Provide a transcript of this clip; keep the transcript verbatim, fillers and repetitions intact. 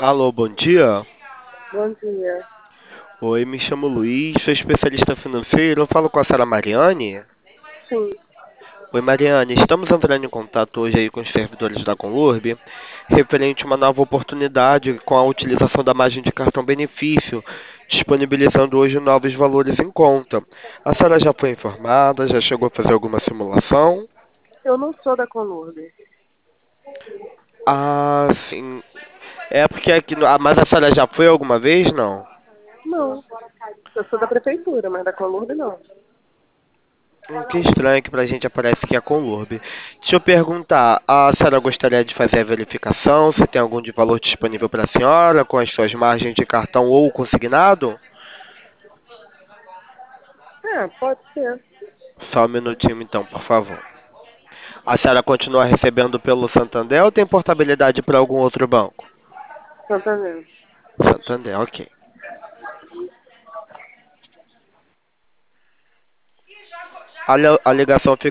Alô, bom dia. Bom dia. Oi, me chamo Luiz, sou especialista financeiro. Eu falo com a senhora Mariane. Sim, Oi, Mariane, estamos entrando em contato hoje aí com os servidores da Conlurb, referente a uma nova oportunidade com a utilização da margem de cartão benefício, disponibilizando hoje novos valores em conta. A senhora já foi informada, já chegou a fazer alguma simulação? eu não sou da Conlurb. Ah, sim. É porque aqui, no- ah, mas a senhora já foi alguma vez, não? Não, eu sou da prefeitura, mas da Conlurb não. Hum, Que estranho que pra gente aparece que é com Lurb. Deixa eu perguntar, a senhora gostaria de fazer a verificação? Se tem algum de valor disponível para a senhora, com as suas margens de cartão ou consignado? É, pode ser. Só um minutinho então, por favor. A senhora continua recebendo pelo Santander ou tem portabilidade para algum outro banco? Santander. Santander, ok. A, li- a ligação fica